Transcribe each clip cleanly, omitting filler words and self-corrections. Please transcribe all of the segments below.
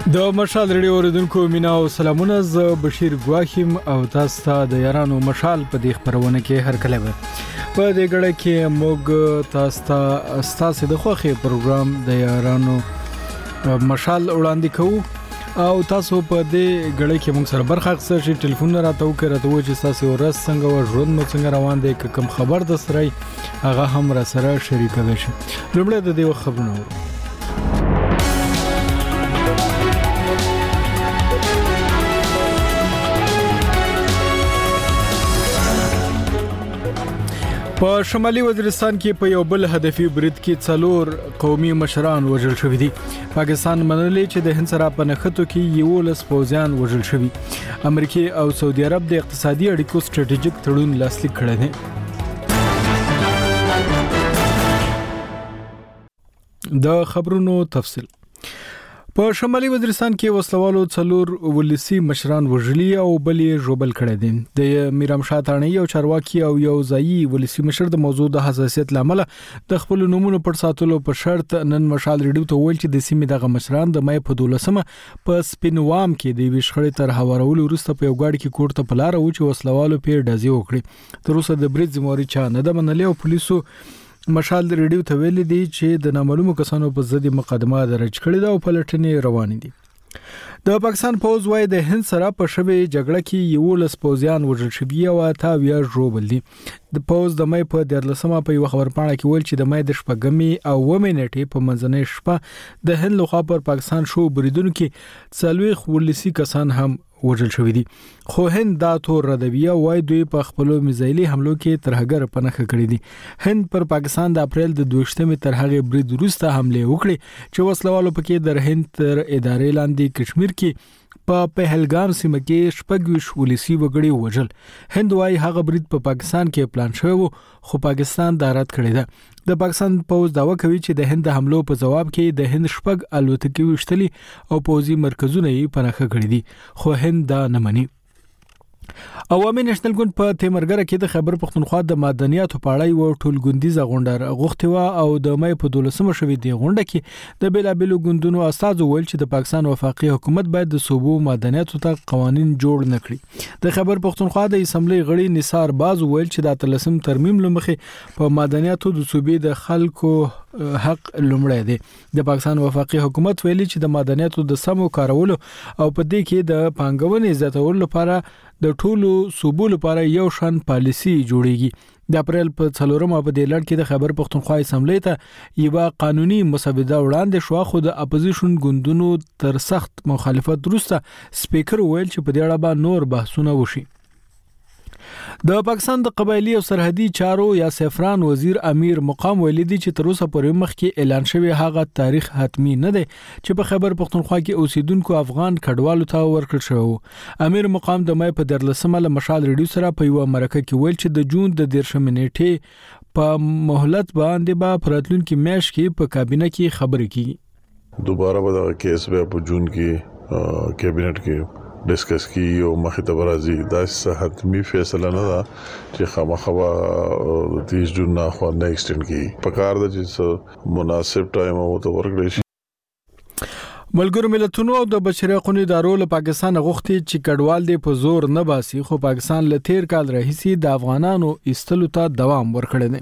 د مشال ریډیو اوریدونکو مینا او سلامونه، ز بشیر ګواخیم او تاسو ته د یارانو مشال په دې خبرونه کې هر کله په دې غړ کې موږ تاسو د خوخي پروګرام د یارانو مشال وړاندې کوو او تاسو په دې غړ کې موږ سره برخه اخیستل شي. ټلیفون راته وکړه چې تاسو ورځ څنګه او ژوند مو څنګه روان دی، کوم خبر د سره هغه هم را سره شریکوي شي. لومړی د دې خبرونه په شمالي وزیرستان کې په یو بل هدفي برید کې 4 قومي مشران وژل شوي دي. پاکستان منلي چې د هند سره په نښتو کې 11 پوځیان وژل شوي. امریکا او سعودي عرب د اقتصادي اړیکو سټریټیجیک تړون لاسلیک کړی دی. د خبرونو تفصیل په شمالي وزیرستان کې وسلوالو 4 ولسی مشران وژلي او بلې جوبل کړي دي. د میرام شاه تانی او چارواکي او یو ځایي ولسی مشر د موضوع د حساسیت لامل د خپل نومونو پر ساتلو په شرط نن مشال ریډیو ته ویل چې د سیمې دغه مشران د مې په 12مه په سپینوام کې د ویشخړې تر هوارولو وروسته په یو گاډي کې کوټ ته پلار او چې وسلوالو په ډزې وکړي. تر اوسه د برید ذمہواری چا نه د منلي او پولیسو مشال ریډیو ته ویلي دي چې د نامعلومو کسانو په ضد مقدمه درج کړې ده او پلټنې روانې دي. د پاکستان پوز وای د هند سره په شوي جګړه کې 11 پوځیان وژل شوي او 28 ژوبل دي. د پوز د مې په 13مه په یو خبرپاڼه کې ویل چې د مې د شپږمې او ومنټې په منځنۍ شپه د هند لخوا پر پاکستان شو بریدونکو 40 ولسی کسان هم وژل شوی دي. خو هند دا تور ردوی وای دوی په خپل میزایلی حملو کې ترهګر پنهخه کړی دي. هند پر پاکستان د اپریل د 22مې تر هغه برید وروسته حمله وکړي چې وسلوالو پکې در هند تر ادارې لاندې کشمیر کې په پهلګام سیمه کې 26 ولسی وګړي وژل. هند وای هغه برید په پاکستان کې پلان شوی وو خو پاکستان دا رد کړی ده. د پاکستان پوز داوا کوي چې د هند حملو په جواب کې د هند شپږ الوتکې وشتلي او پوزي مرکزونه یې پنهخه کړی دي خو هند دا نه مني. عوامي نېشنل ګوند په تیمرګره کې د خیبر پختونخوا د معدنیاتو په اړه یو ټولګوندیزه غونډه غوښتي و او د مې په 12مه شوې دی غونډه کې د بیلابلو ګوندونو استاد ویل چې د پاکستان وفاقي حکومت باید د صوبو معدنیاتو ته قوانين جوړ نکړي. د خیبر پختونخوا د اسمبلی غړي نثار باز ویل چې د 13 ترمیم لمخې په معدنیاتو د صوبې د خلکو حق لومړی دی. د پاکستان وفاقي حکومت ویلي چې د معدنیاتو د سمو کارولو او په دې کې د پانګونې زیاتولو لپاره د ټولو صوبو لپاره یو شان پالیسی جوړیږي. د اپریل په 4مه په دې لړ کې د خیبر پختونخوا اسمبلی ته یو قانوني مسوده وړاندې شو خو د اپوزیشن ګوندونو تر سخت مخالفت وروسته سپیکر ویل چې په دې اړه به نور بحثونه وشي. د پاکستان د قبایلی او سرحدي چارو یا سفران وزیر امیر مقام ویلي دي چې تر اوسه پورې مخکې اعلان شوی هغه تاریخ حتمی نه دی چې په خیبر پختونخوا کې اوسیدونکو افغان کډوالو ته ورکړل شو. امیر مقام د مې په 13مه له مشال ریډیو سره په یو مرکه کې ویل چې د جون د 13 نیټې په مهلت باندې به پراتلونکو میاشت کې په کابینه کې خبرې کیږي. دوباره به دا کیس به په جون کې کابینټ کې ډسکس کی او مخته برازي دا حتمی فیصله نه ده چې خامخوا 30 جون نه خو نه ایکسټند کی په کار د چې مناسب ټایم او ته ورکړي شي. ملګرو ملتونو د بشري حقوقو ادارو له پاکستان غوښتي چې کډوال دې په زور نه باسي خو پاکستان له 13 کال راهیسي د افغانانو ایستلو ته دوام ورکړي دي.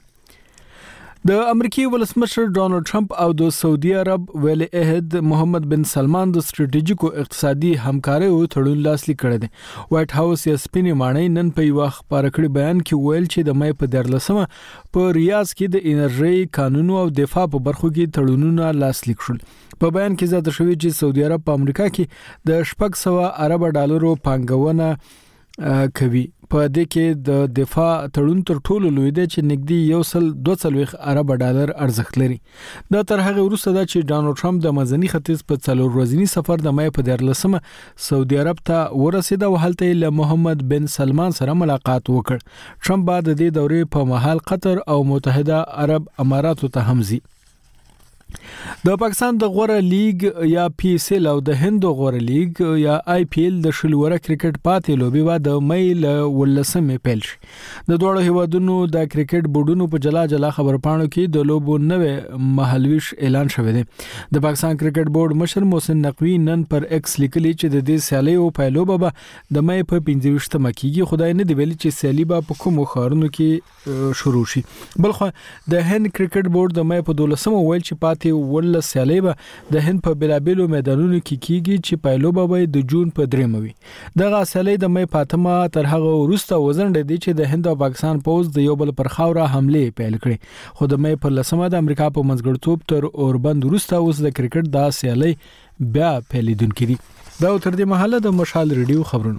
د امریکای ولسمشر ډونالد ټرمپ او د سعودي عرب ولی عہد محمد بن سلمان د سټریټیجیک او اقتصادي همکارۍ تړون لاسلیک کړی دی. وایټ هاوس یې سپینې ماڼۍ نن په یو خبري کړي بیان کې ویل چې د مې په 13مه په ریاض کې د انرژي قانون او دفاع په برخو کې تړونونه لاسلیک شول. په بیان کې زیاته شوی چې سعودي عرب په امریکا کې د 600 ارب ډالرو پانګونه کوي. په دې کې د دفاع تړون تر ټولو لوی دی چې نږدې 1.22 ارب ډالر ارزښت لري. دا تر هغه وروسته دا چې ډونالد ټرمپ د مزنی ختیځ په 4 ورځنی سفر د مې په 13مه سعودي عرب ته ورسید او هلته له محمد بن سلمان سره ملاقات وکړ. ټرمپ بعد د دې دورې په مهال قطر او متحده عرب اماراتو ته هم ځي. د پاکستان د غوره لیګ یا پی اس ال او د هند غوره لیګ یا آی پی ال د شلوره کرکټ پاتې لوبي و د مې ل ولسمې پیل شي. د دوه هیوادونو د کرکټ بورډونو په جلا خبرپاڼو کې د لوبو نوې مهالويش اعلان شوی دی. د پاکستان کرکټ بورډ مشر محسن نقوی نن پر ایکس لیکلی چې د دې سیالي او پایلوبه به د مې په 15 مکیږي. خدای نه دی ویلي چې سیالي به په کوم خارونو کې شروع شي. بلخو د هند کرکټ بورډ د مې په 12 ویل چې پاتې ول سیالي به د هند په بلابلو میدانونو کې کیږي چې پایلوبه به د جون په 3 وي. دغه سیالي د مې پاتمه تر هغه وروسته وزنډ دي چې د هند او پاکستان پوز د یو بل پر خاوره حمله پیل کړي. خو د مې په 10 د امریکا په منځګړتوب تر اوربند وروسته اوس د کرکټ د سیالي بیا پیلیدونکې دي. دا تر دې مهاله د مشال ریډیو خبرونه.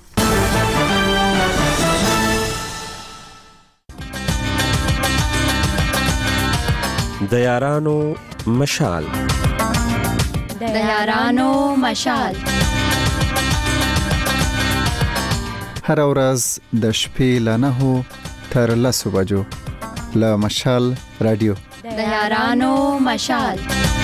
د یارانو مشال هر ورځ د شپې ل 9 تر 10 بجو له مشال رادیو د یارانو مشال.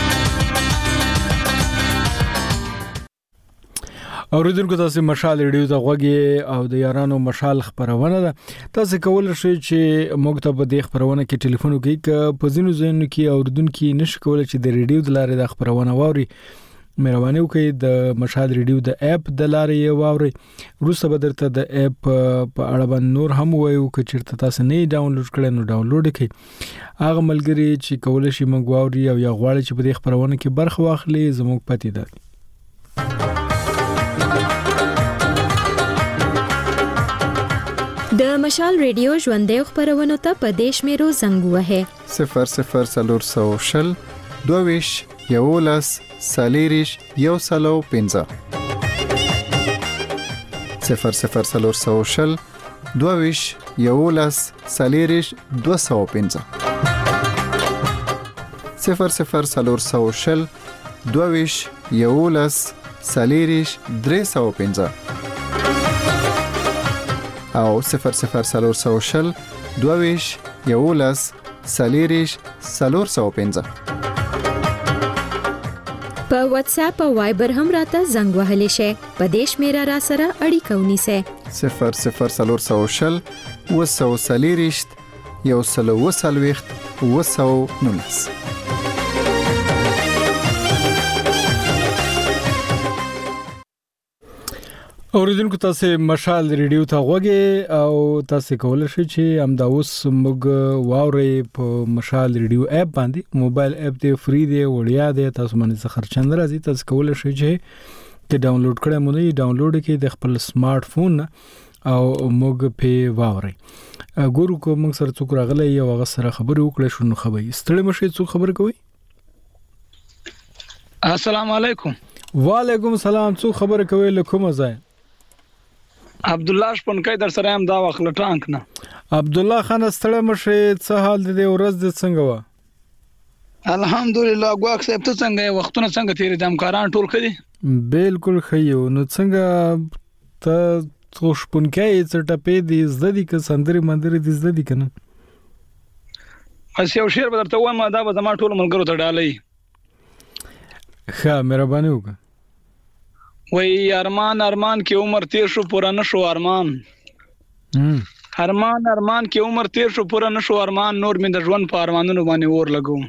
اوریدونکو تاسو مشال ریډیو ته غوږی او د یارانو مشال خبرونه ده. تاسو کولای شئ چې موږ ته په دې خبرونه کې ټلیفون وکړئ ک په ځینو ځایونو کې اوریدونکو نشي کولای چې د ریډیو د لارې د خبرونه واوري. مهرباني وکړئ د مشال ریډیو د اپ د لارې واوري. وروسته به درته د اپ په اړه باندې نور هم وایو چې چیرته تاسو نه ډاونلوډ کړئ نو ډاونلوډ کړئ. هغه ملګری چې کولای شي موږ واوري او یا غواړي چې په دې خبرونه کې برخه واخلي زموږ پاتې ده. د مشال ریډیو ژوندې خبرونه ته په دیش میرو زنګ وهه 00400 22 یولس سالیریش یو سلو 15 00400 22 یولس سالیریش 215 00400 22 یولس سالیریش 315 او 00400 22 یولس سالیریش 315 په واتس اپ او وایبر هم راته زنګ وهلی شي. په دیش میرا را سره اړیکه ونیسه 00400 وسو سالیریش یو سلو وسلويخت وسو نونس. اوریدونکو تاسو مشال ریډیو ته غوږی او تاسو کولای شئ چې همدا اوس موږ واوري په مشال ریډیو اپ باندې. موبایل اپ دی فری دی وړیا دی تاسو باندې څه خرچند راځي. تاسو کولای شئ چې ډاونلوډ کړئ مونږ یې ډاونلوډ کړئ د خپل سمارټ فون او موږ په واوري. ګورو کوم موږ سره څوک راغلی یو هغه سره خبرې وکړې شو نو خبري ستړي مشه څوک خبر کوي. السلام علیکم. وعلیکم السلام. څوک خبر کوي له کومه ځای؟ عبد الله شپنکای در سره هم دا وخت ټانک نه. عبد الله خان ستړي مشه څه حال دې ورځ د څنګه و؟ الحمدلله. غواک صاحب ته څنګه وختونه څنګه تیرې د امکاران ټول کړي؟ بالکل خيو. نو څنګه ته څو شپنکای څه ټپې دي زده دي که سندري مندري دي زده دي کنه؟ اس یو شعر به درته وایم دا به زما ټول ملګرو ته ډالۍ. ښه مهرباني وکړه. وای ارمان ارمان کې عمر تیر شو پورا نشو ارمان. ارمان ارمان کې عمر تیر شو پورا نشو ارمان. نور مې د ژوند په ارمانونو باندې اور لګوم.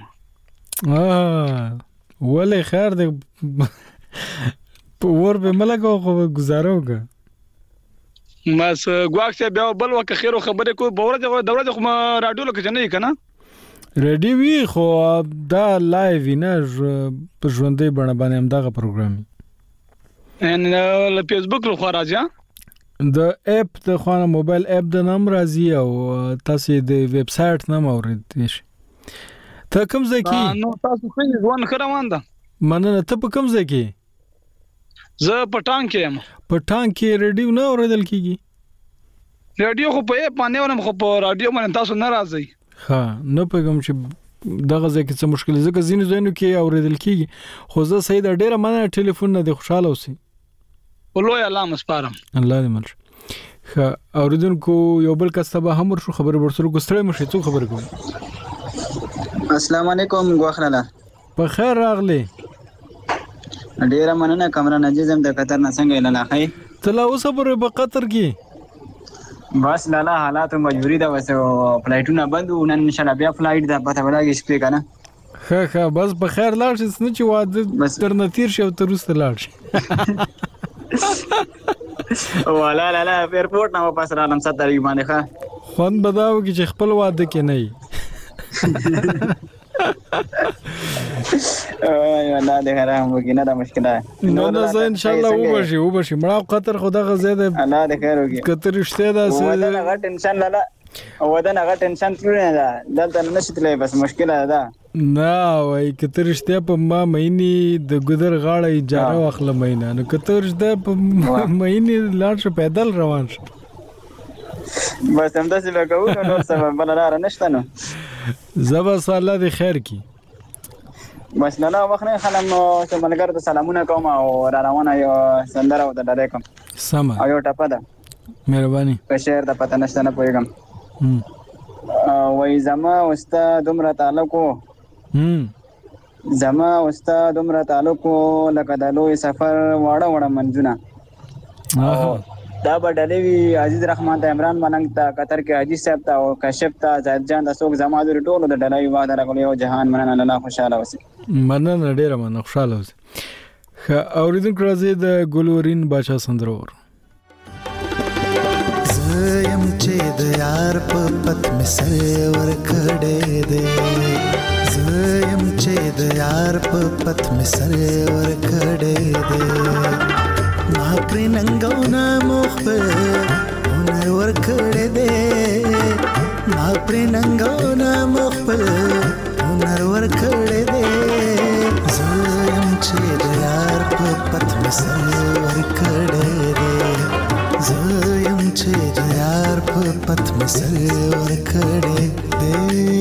ولې خیر دې په اور به ملګو خو گزارو کا. بس غواک ته بیا بل وک خیر خبره کو بوره دوره خو رادیو لکه نه کنه. ریډیو وی خو دا لایو نه په ژوندې باندې هم دغه پروګرام ان له فیسبوک له خوا راځي. د اپ د خوانه موبایل اپ د نام راځي او تاسو د ویب سټ نام اوریدئ شي. ته کوم ځای کې؟ نو تاسو خو ځوان خروان ده. مننه. ته په کوم ځای کې؟ زه په ټانک کې یم. په ټانک کې ریډیو نه اوریدل کیږي؟ ریډیو خو په اپ باندې ورم خو په رادیو باندې تاسو نه راځي. ها نو پیغام چې دغه ځکه څه مشکل زکه زینو زینو کې اوریدل کیږي. خو زه سید ډیره مننه ټلیفون نه دی خوشاله اوسئ. ولوي الله مسپارم. الله دې مل. ښه اوریدونکو یو بل کس ته هم ورشو خبر ورسره کوستړی مشه څو خبر کوم. السلام علیکم غوخناله. په خیر راغلی. ډیره مننه کامران عزیزم د قطر نه څنګه اعلان اخی ته لا اوسه پورې په قطر کې؟ بس لاله حالات مجبوری ده وسه فلایټونه بند و نن ان شاء الله بیا فلایټ ده پته ولاږي شپې کنه. ښه بس په خیر لاړ شي نه چې واده درنه تیر شي او تر وروسته لاړ شي. والا لاله ایرپورټ نه واپس رالم 7 تاریخ باندې ښه خوند بداو کې چې خپل واده کې نه وي. نه ده حرام وګینه دا مشکله نه زه ان شاء الله وبشي مړه قطر خدا غزه ده الله دې خیر وکړي. قطر رشته ده ودا نه غټ ټینشن لاله ودا نه غټ ټینشن تلونه ده دلته نشتلې بس مشکله ده نه وای قطر رشته په ما مېنی د ګذر غاړه اجازه واخله مېنه نو قطر رشته په مېنی لاړ شو پیدل روان شو بس هم داسې لګاو نو سبب بل لار نشته نو زبا الله دې خیر کی. بس نه وخت نه خلم چې ملګر ته سلامونه کوم او را روانه یو سندره و د ډارې کوم سم او یو ټپه ده مهرباني په شعر د پته نشته نه پوهیږم وای زما واست دومره تعلق زما واست دومره تعلق لکه د لوی سفر واړه منځونه دا بدلې وی عزیز رحمان ته عمران ملنګ ته قطر کې حاجی صاحب ته او کشف ته زید جان د څوک زما د ټولو د ډلې واده راغلی او جهان مننه الله خوشاله وسی. مننه ډیره مننه خوشاله وسی. اوریدونکو راځي د ګلورین باچا سندرور. زم چې د یار په پت می سر ور کړې دې زم چې د یار په پت می سر ور کړې دې ما پر ننګونا مخبر هنر ور کړې دې ما پر ننګونا مخبر هنر ور کړې دې زم چې د یار په پت می سر ور کړې دې زم چې د یار په پت می سر ور کړې دې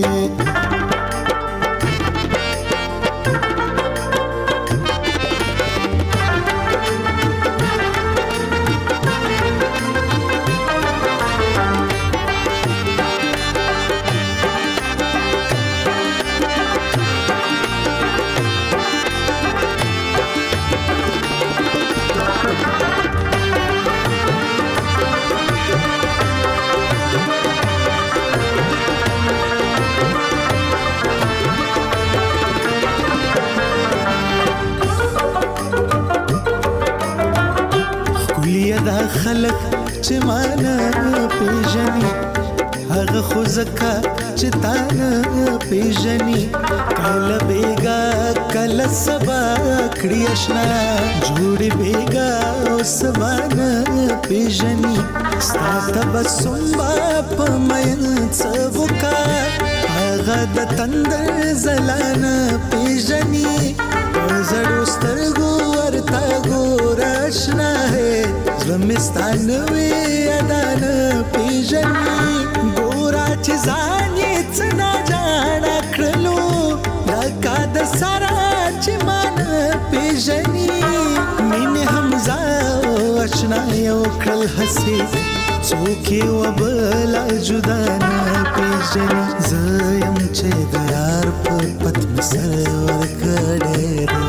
خلق چې مانا پیژني هغه خو زکه چې تانا پیژني کله بیگا کله سبا کړی آشنا جوړي بیگا او سبانا پیژني ستاسو بسوم په مېن څوکا هغه د تندر زلانه پیژني زړو سترګو ورته ګور آشنا زمستان وی ادان پیژني ګورا چې ځان یې څنا جاړ کړلو لکه د سارا چې مان پیژني مين حمزه آشنا یو کړل حسي څوک یو بل جدا نه پیژني زم چې د یار په پت مسر ور کړې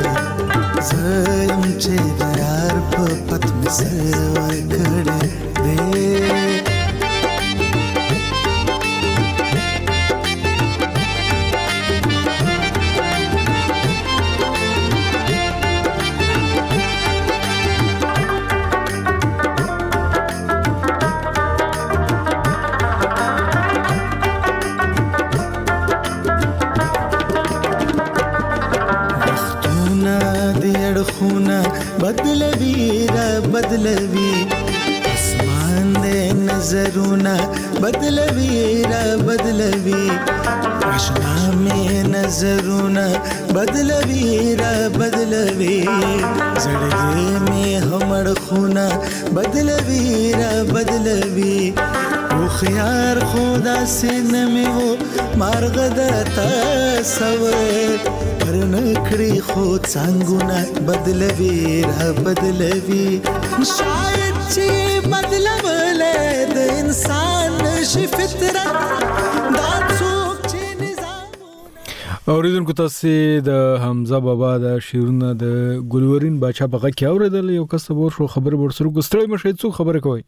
زم چې د یار په پت مسر ور کړې بدلوي اسمان دې نظرونه بدلوي را بدلوي آشنا مې نظرونه بدلوي را بدلوي زړګي مې همړ خونه بدلوي را بدلوي او خيار خدا سين مې وو مارغ د تصور پر نکړي خو څنګهونه بدلوي را بدلوي شاید چې بدلولې د انسان شي فطرت دا څوک چې نظام اوریدونکو تاسو د حمزه بابا د شیرونه د ګلورین باچا په غږ کې اوریدل. یو کس ور شو خبر ورسره ګستړی مشه څو خبره کوي.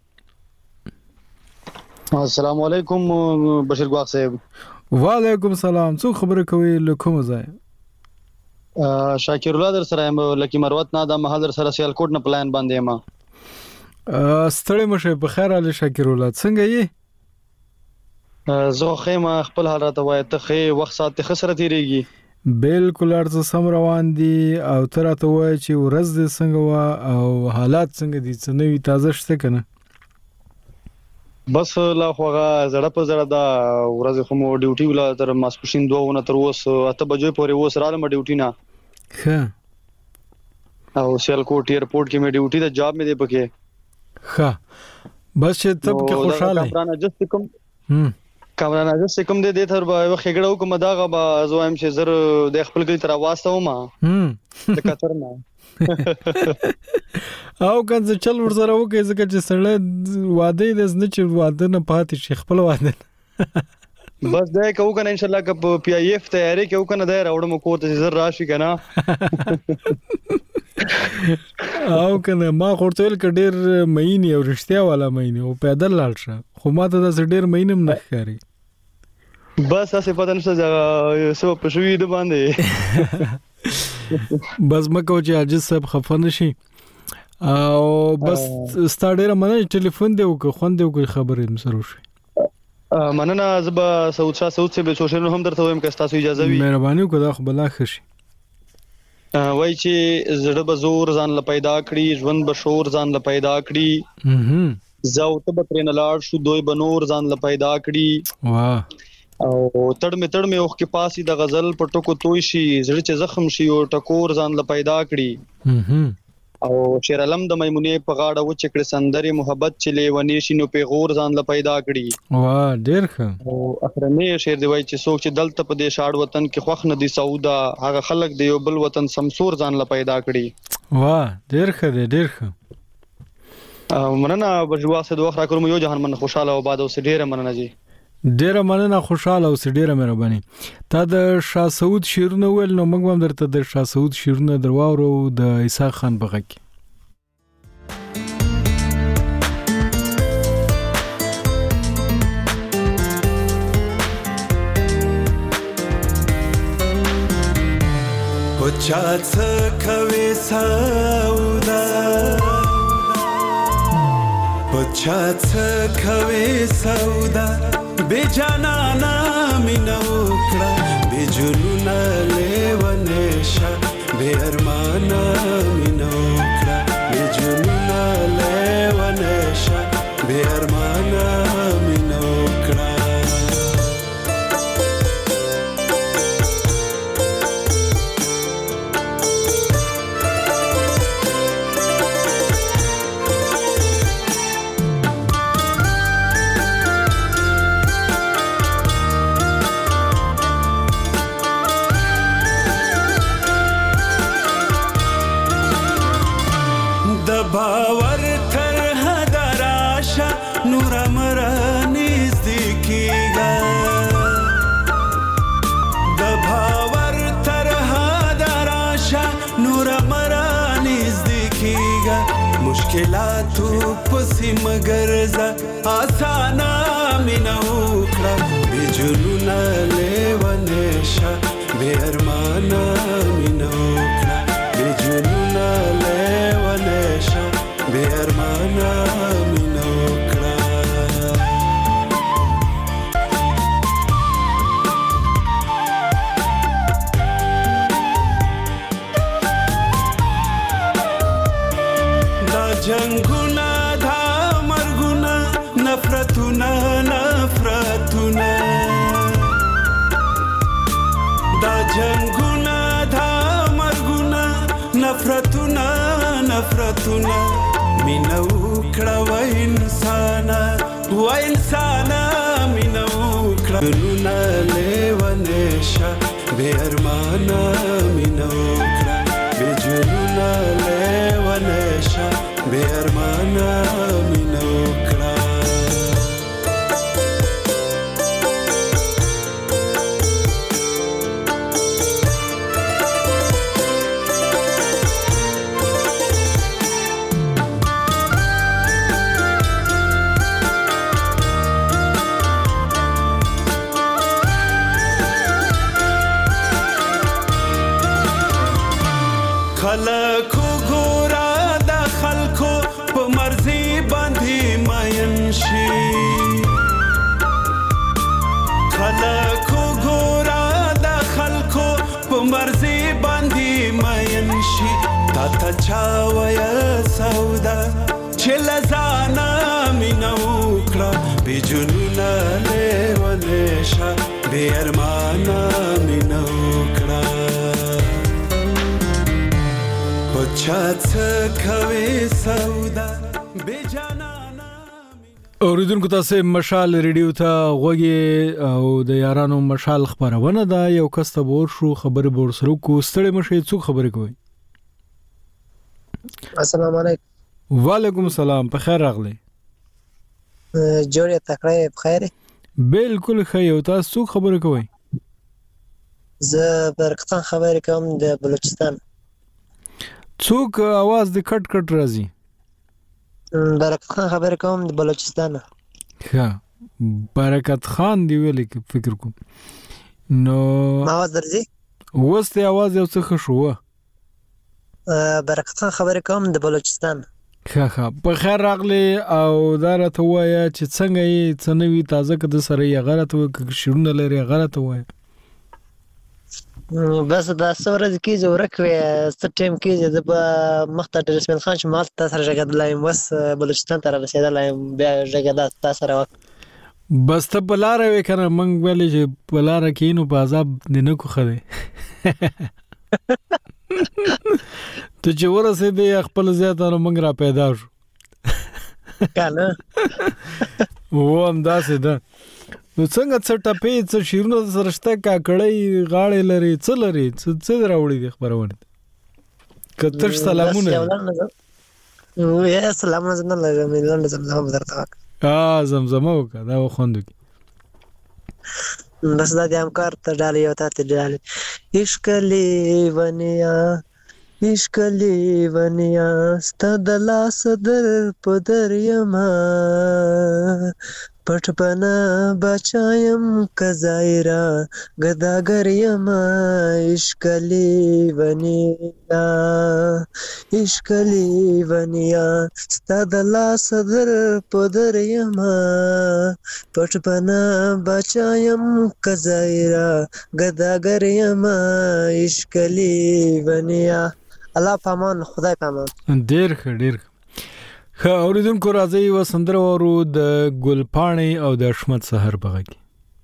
السلام علیکم بشیر ګواخ صاحب. وعلیکم السلام. څو خبره کوي لکه مزه شاکر الله در سره ام لکی مروت نه د محل در سره سیالکوټ نه پلان باندې ما ستړی مشه. په خیر علي شاکر الله څنګه یې؟ زه خیمه خپل حالات وای ته خې وخت ساعت خسره تیریږي. بالکل ارزه سم روان دي او تر ته وای چې ورځ دې څنګه وا او حالات څنګه دي څه نوې تازه شته کنه؟ بس لا خوغه زړه په زړه دا ورځ خو مو ډیوټي ولا تر ماسپښین 2 تر اوس 8 بجې پورې اوس رالم ډیوټي نه. ښه. او سیالکوټ ایرپورټ کې مې ډیوټي د جاب مې دی پکې. ښه. بس چې تب کې خوشاله کامران جست کوم کامران جست کوم دې تر به خګړو کوم داغه با زوایم چې زر د خپل کلی تر واسطه ما د کتر نه او کنه چل ورسره وکي ځکه چې سړی واده د نه چې واده نه پاتې شي خپل واده بس دا کوو کنه ان شاء الله ک پی ای اف تیاری کوو کنه دا راوړم کو ته زر راشي کنه. او کنه ما خورتل ک ډیر مېنی او رښتیا والا مېنی او پیدل لاړ شه خو ما ته د ډیر مېنم نه ښکاری. بس اسه پته نشته سو په شوی د باندې بس مکو چې عاجز صاحب خفه نشي او بس ستاره منه ټلیفون دی او خوند دی خبرې مسرو شي. مننه زبا سعود شاه سعود سے به سوشل هم درته وایم که تاسو اجازه وي مهرباني وکړه خو بلا خشي. وای چې زړه به زور ځان ل پیدا کړی ژوند به شور ځان ل پیدا کړی زاو ته به ترن لاړ شو دوی به نور ځان ل پیدا کړی. واه. او تړ می اوخ کې پاسي د غزل په ټکو توي شي زړه چې زخم شي او ټکور ځان ل پیدا کړی. او شیر علم د میمونې په غاړه و چکړه سندري محبت چلے ونی شي نو پیغور ځان ل پیدا کړی. واه ډیر ښه. او اخرنه شیر دی وای چې څوک چې دلته په دې شاړ وطن کې خوخ نه دي سعودا هغه خلک دی یو بل وطن سمسور ځان ل پیدا کړی. واه ډیر ښه دی ډیر ښه. مننه بجوا سه دوه خرا کوم یو جهان من خوشاله او باد او ډیره مننه جی. ډیره مننه خوشاله او ډیره مهرباني. تا د شاه سعود شیرونه ویل نو موږ هم درته د شاه سعود شیرونه درواورو د عیسی خان بغک. پچا څه کوي سودا پچا څه کوي سودا بے جانانا مینو کړه بے جنونا لیونشا بے ارمانا مینو کړه بے جنونا لیونشا بے ارمانا مینو کړه. باور تر حد راشه نور امر نزدیکیږي د باور تر حد راشه نور امر نزدیکیږي مشکلاتو پسې مگر ز آسانا مینو کړه بے جنونا لیونشا بے ارمانا مینو کړه بے جنونا لیونشا بے ارمانا مینو کړه. دا جنگونه دا مرګونه نفرتونه نفرتونه دا جنگونه دا مرګونه نفرتونه نفرتونه مینو کړه و انسان مینو کړه نونه لیونشا بے ارمانا مینو کړه بے جنونا لیونشا بے ارمانا مینو کړه. راته چا ویا سودا چې لزانا مینا وکړه بې جنونه لیونې شه بې ارمانه مینا وکړه په چا څه کوې سودا بې جانا. اوریدونکو تاسو مشال ریډیو ته غوږی او د یارانو مشال خبرونه ده. یو کس ته ور شو خبره بور سره کو ستړي مشه څوک خبرې کوي. السلام علیکم. وعلیکم السلام. په خیر راغلی. جوړه تکړه په خیر. بالکل خیر. تاسو څوک خبرې کوي؟ زه برکتان خبرې کوم د بلوچستان. څوک आवाज د کټ کټ راځي؟ برکت خان خبر کوم د بلوچستان. ها برکت خان دی ویل کی فکر کوم نو आवाज درځي وسته आवाज یو څه خشوه. برکت خان خبر کوم د بلوچستان. ها په خیر راغلی او دا راته وایا چې څنګه یې څنوي تازه کده سره یې غلط و شیرونه لري غلط وای. بس دا څورز کې زورک وې ست ټیم کې د مختار رسمل خان چې مال تاسو راغدلایم وس بلوچستان ته رسیدلایم بیا راغدا تاسو راو بس ته بلاره وې کنه منګ ویلې چې بلاره کینو په عذاب دینه کو خره ته چې ورسې دې خپل زیاتره منګ را پیدا شو کنه و انداسه ده. نو څنګه څه ټپې څه شیرونه سرشته کا کړی غاړې لري څه لري څه راوړي د خبرونه کتر سلامونه یا سلامونه نه لرم ملان زمزم درته زمزمه وکړه دا خوندو کی بس دا د امکار ته ډالې یو ته ډالې عشق لیونیا ستاد لاس در پدر یما پټ پنا بچایم کزایرا گداګر یما عشق لیونیا ستاد لاس در پدر یما پټ پنا بچایم کزایرا گداګر یما عشق لیونیا. الله پامان خدای پامان. ډیر ښه اوریدونکو راځي و سندره ورو د ګلپاڼې او د اشمت سحر بغه کې.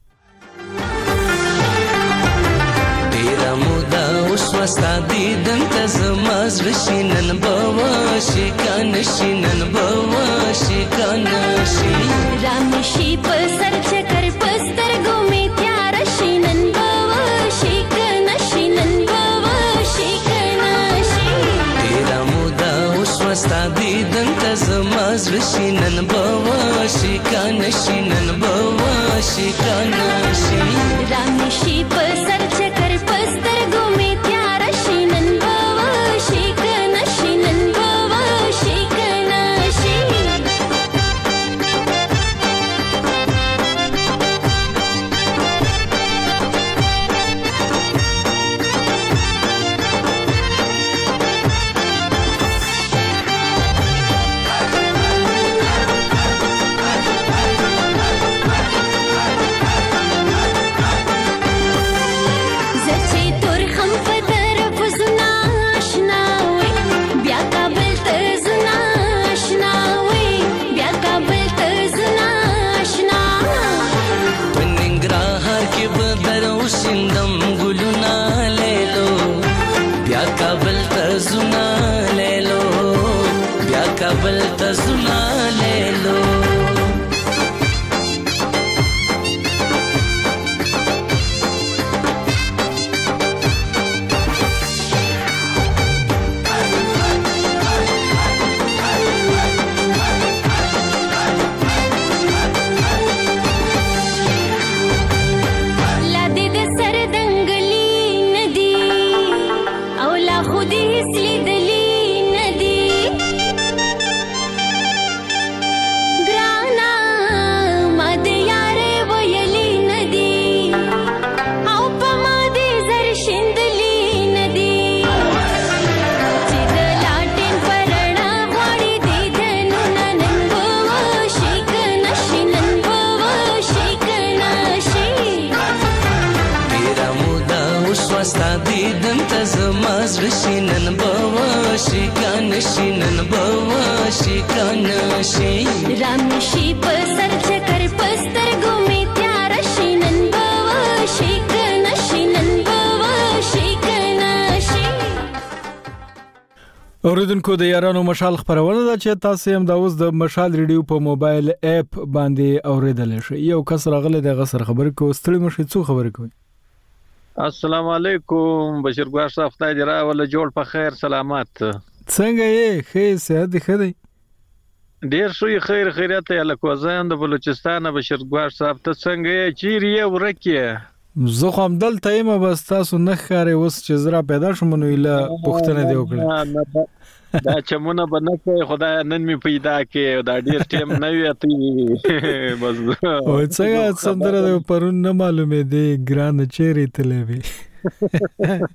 ډیر مودا اوس وستا دیدن ته زما زړشینن بواشي کنشینن بواشي کنشي رامشي په سر چکر پستر ګومې تیار شینن بواشي کنشینن بواشي کنشي ډیر مودا اوس وستا دیدن ته زما زړشینن بواشي کنشینن بواشي کنشي رامشي په سر چکر پستر ګومې تیار شینن بواشي کنشینن بواشي کنشي شکانه شي رام شي په سر چکر پستر ګومې تیار شي نن به شي کنه شي نن به شي کنه شي. اوریدونکو د یارانو مشال خبرونه ده چې تاسو هم د اوس د مشال ریډیو په موبایل اپ باندې اوریدل شي. یو کس راغله د غسر خبر کو ستړي مشي څو خبر کوي. السلام علیکم بشیر ګوار صاحب خدای دې را ول جوړ په خیر سلامات. څنګه یې خیر صحت خدای ډیر شوی خیر خیرات له کوزان د بلوچستان بشیر ګوار صاحب ته څنګه چیرې ورکه زه خو هم دلته یم بس تاسو نه خارې اوس چې زرا پیدا شوم نو اله پښتنه دی وکړه دا چمونه بنه خدای نن می پیدا کې دا ډیر ټیم نه وی اتی بس او څنګه څندره د پرون نه معلومه دی ګران چیرې تلوي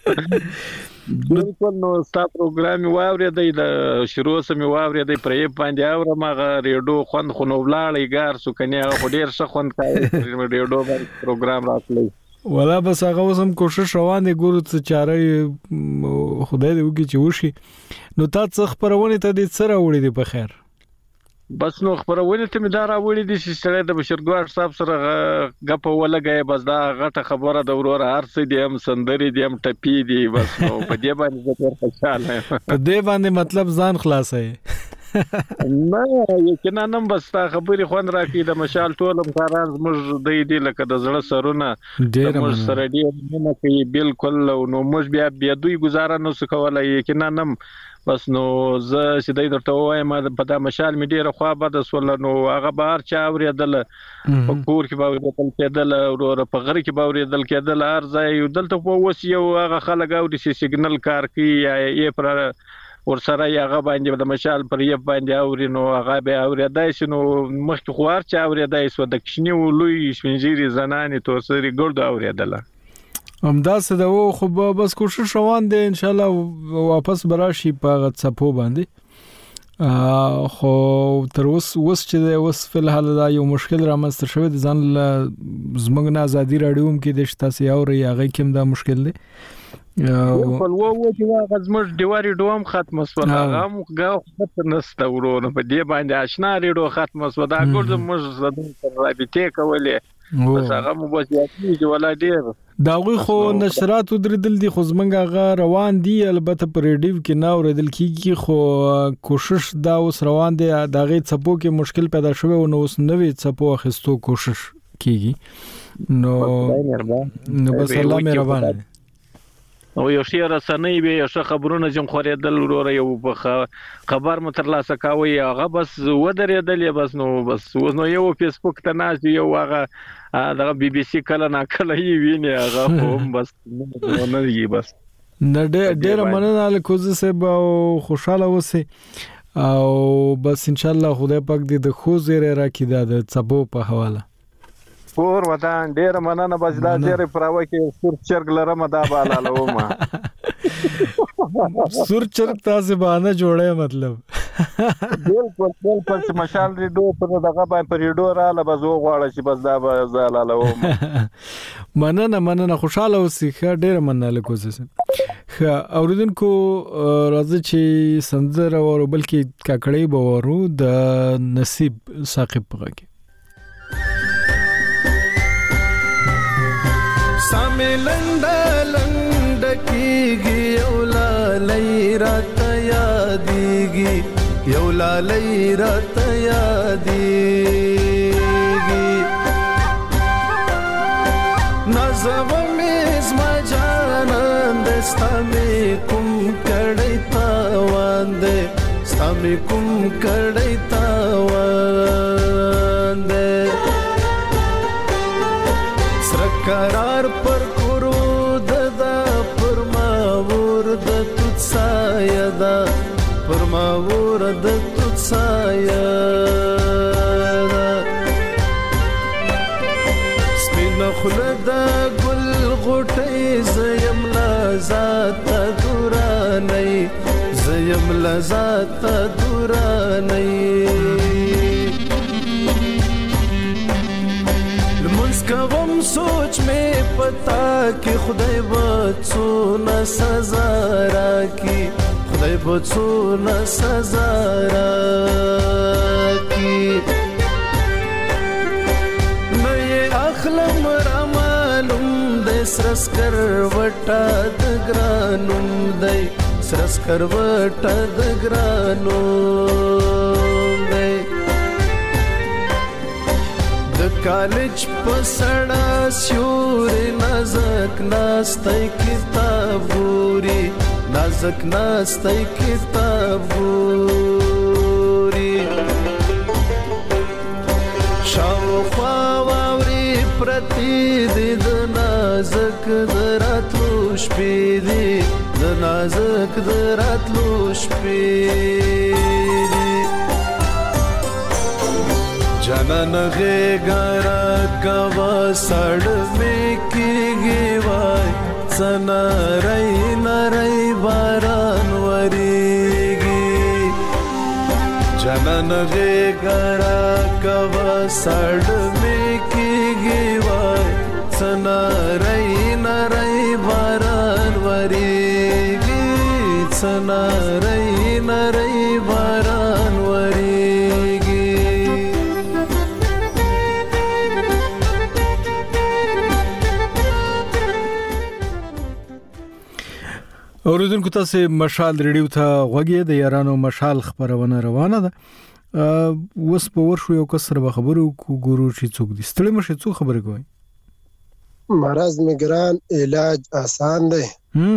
بالکل نو ستا پروګرام واورې د شروع سم واورې د پرې باندې اور ماغه ریډیو خوند خو نو ولاړی ګار سو کني خو ډیر ښه خوند کوي ریډیو باندې پروګرام راتلی ولا بس هغه وسم کوشش روان دي ګورو څه چاره خدای دې وکړي چې وشي نو تاسو خبرونه ته دې سره وړي دي په خیر بس نو خبرونه ته مدار وړي دي چې سره د بشرګوار صاحب سره غپ ولګي بس دا غټه خبره د ورور ارسي دي هم سندري دي هم ټپي دي بس نو په دې باندې زه خوشاله یم په دې باندې مطلب ځان خلاصي نه یقینا نن بس تا خبري خوان راکې د مشال ټولم کاران موږ د دې لکه د زړه سرونه موږ سره دې نه کوي بالکل نو موږ بیا دوی گزاره نو سکولای یقینا نن بس نو زه چې دای درته وایم په دا مشال می ډیره خو به د سول نو هغه بهر چا اوریدل په کور کې به اوریدل کېدل او په غره کې به اوریدل کېدل ارزای دلته په وس یو هغه خلک اوري چې سیګنل کار کوي یا یې پر ورسره هغه باندې د مشال پر یې باندې اوري نو هغه به اوریدای شي نو مخکې خوار چا اوریدای سو د کښنی ولوي شپنجيري زنانې توسري ګرد اوریدل همدا څه دا خو بس کوشش روان دي ان شاء الله واپس براشي په غصپو باندې خو تر اوس چې اوس په حال دا یو مشکل رامنځته شوی د ځان زمنګ نه ازادي راډیوم کې د شتاسي او هغه کوم دا مشکل دی په لوو چې غزمر دیواري دوم ختم وسو هغه موږ خط نسته ورونه په دې باندې آشنا ریډو ختم وسو دا ګورځ موږ زده رابطه کولې بس هغه مو بس یاتي ولا ډیر دا غوي خو نشرات ودردل دي خو زمنګ هغه روان دي البته پر ریډیو کې نه اوریدل کیږي خو کوشش دا اوس روان دي دا غي څپو کې مشکل پیدا شوی او نو اوس نوې څپو اخستو کوشش کیږي نو بس الله مهربان دی او یو شی رسنۍ به یو خبرونه جن خوریدل وروره یو خبر مترلاسه کاوي هغه بس ودرېدل بس نو یو فیسبوک ته ناز یو هغه د بي بي سي کله نا کله یې ویني هغه هم بس نه دی بس نه ډېر مننه له کوزه سه خوشاله وسه او بس ان شاء الله خدای پاک دې د خو زیره راکې د څبو په حواله پور ودان ډیر مننه بس دا ډیر پراوه کې سور چرګ لرم دا بالاله ومه سور چرګ تاسو باندې جوړه مطلب بالکل مشال ریډو په دغه باندې پر ریډو را ل بزو غواړي چې بس دا زالاله ومه مننه خوشاله اوسئ ډیر مننه له کوزه اوریدونکو راځي چې سندره او بلکې کاکړی بورو د نصیب ثاقب پغه سامي لند کیږي یو لالای رات یادېږي یو لالای رات یادېږي نازو مې زما جانان دستا مې کوم کړي تاوان دې ستا مې کوم کړي تاوان دې قرار پر کرو ددا پر ما ور د تut سایه دا پر ما ور د تut سایه دا سپین خلد ګل غټي زیم لا ذات دوراني زیم لا ذات دوراني کوم سوچ میں پتا کہ خدای وڅو نا سزا را کی خدای به څونه سزا راکړي نه یې اخلم را معلوم دی سره سکروټه د ګرانوم دی سره سکروټه د ګرانوم دی د کالج په سړه سیوري نازک ناستی کتاب ګوري نازک ناستی کتاب ګوري شاوخوا واوري پرتی دی د نازک د راتلو شپې دی د نازک د راتلو شپې دی جانان غیګارا کوا سړ می کیږي وای سنا رای نری باران وریږي جانان غیګارا کوا سړ می کیږي وای سنا رای نری باران وریږي سنا رای نری باران وریږي اوریدونکو تاسو مشال ریډیو ته غوږی د یارانو مشال خبرونه روانه ده وس په ورشو یو کسر به خبرو کو ګورو چې څوک دي ستړي مشه څو خبرې کوي مرض میګران علاج آسان دی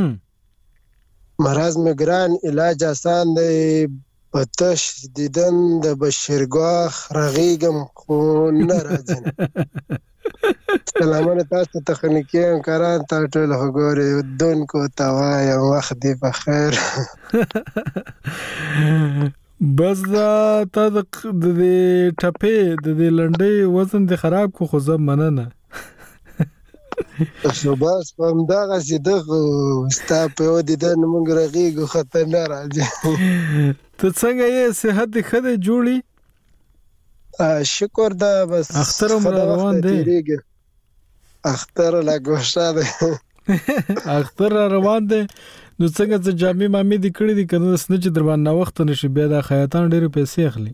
مرض میګران علاج آسان دی پتش دیدن د بشرګاخ رغیګم خو نه راځي سلامونه تاسو تخنیکی همکاران ته ټول وګورئ دونکو ته وایم وخت دی په خیر بس دا ته د ټپې د لنډې وزن د خراب کو خو زه مننه شو بس هم دغه چې دغه ستا په دیدن موږ رغیږو خطر نه راځي ته څنګه یې صحت دې ښه دی جوړي شکر دا بس اختر روان دی اختر لا ګوښه دی اختر روان دی نو څنګه چې جامې مامې دې کړې دي کنه سن چې در باندې وخت نشي بیا د خیاطان ډېر پیسې اخلي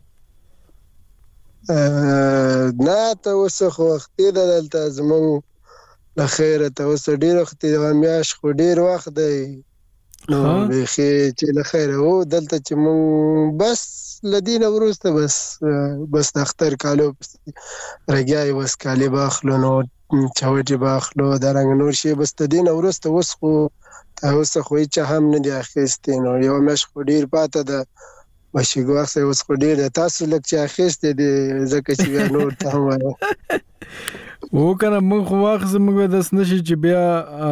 نه ته اوس خو وخت دی دلته زمون له خیره ته اوس ډېر وخت دی میاش خو ډېر وخت دی نو بخي چې له خیره وو دلته چې مون بس لدینه ورسته بس د اختر کالو رګای وس کالی باخلو نو چاوټي باخلو درنګ نور شي بس د دینه ورسته وس خو اوس خو چې هم نه دی اخیستې نو یو مش خو ډیر پاته ده بشي ګوښه اوس خو ډیر تاسو لک چې اخیستې دي ځکه چې نور ته وایو او کنه موږ خو واخځ موږ د سنشي چې بیا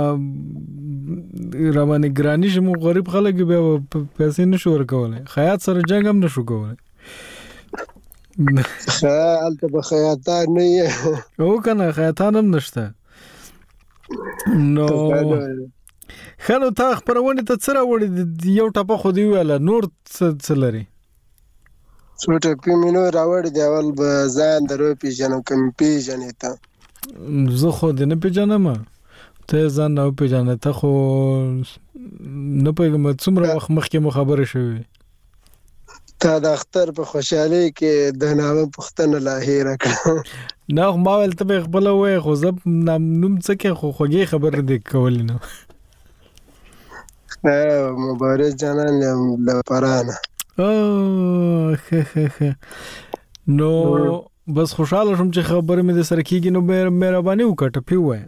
رواني ګرانی شمو غریب خلک بیا پیسې نشو ورکولای خیاط سره جنگ هم نشو کولای خیال ته به خیاطان نه او کنه خیاطان هم نشته نو خلو تا خبرونه ته سره وړي یو ټاپه خو دی ویل نور څه لري څو ټاپه مينو راوړي دی اول به ځان درو پیژنم کم پیژنې ته زه خو دې نه پیژنم ته ځان نه پیژنې ته خو نه پیژنم څومره وخت مخکې خبره شوې تا د اختر په خوشحالي کې د نامه پښتنه لاهیره کړ نه ما ول ته خپل وې خو زه نوم څه کې خو خوږی خبر دې کول نه مبارک جانان لپارانه نو بس خوشاله شم چې خبره مې د سره کیږي نو مهرباني وکړه پیوای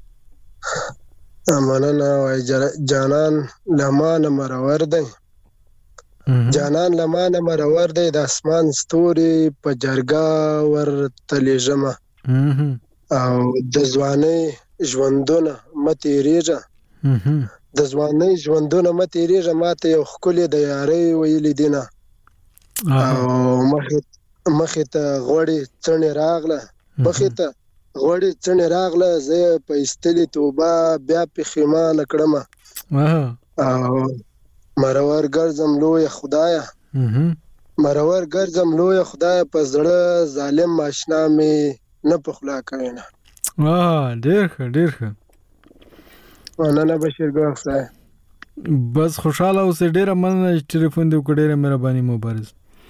امانه وای جانان لمانه مرور دی جانان لمانه مرور دی د اسمان ستوري په جرګه ور تلېجمه او د ځواني ژوندونه متي ریجه د ځواني ژوندونه متي ریجه ماته یو خولي د یاري ویلې دینه او مخه ته غوړي څنې راغله مخه ته غوړي څنې راغله زه په استلې توبه بیا په خیمه کړم او مرور ګرځم لوی خدایا مرور ګرځم لوی خدایا په زړه ظالم آشنا می نه پخلا کوي نه ډېر ښه نه بشیر ګوښه بس خوشاله اوسې ډیره مننه چې ټلیفون دې وکړ ډیره مهرباني مبارز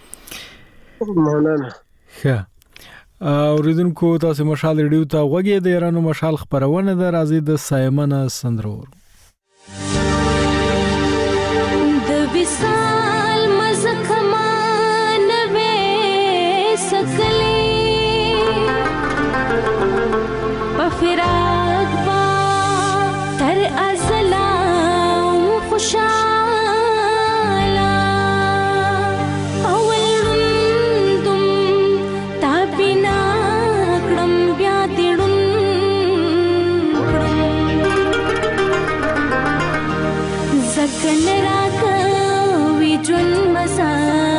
مننه ښه اوریدونکو تاسو مشال ریډیو ته وګورئ د ایرانو مشال خبرونه ده راځي د سایمنه سندرور د وصال مزکمان وې سکلې په فراق با تر ازلا خوشاله اولندم تابینا کړم بیا دیړم زکن راکوي جون مزا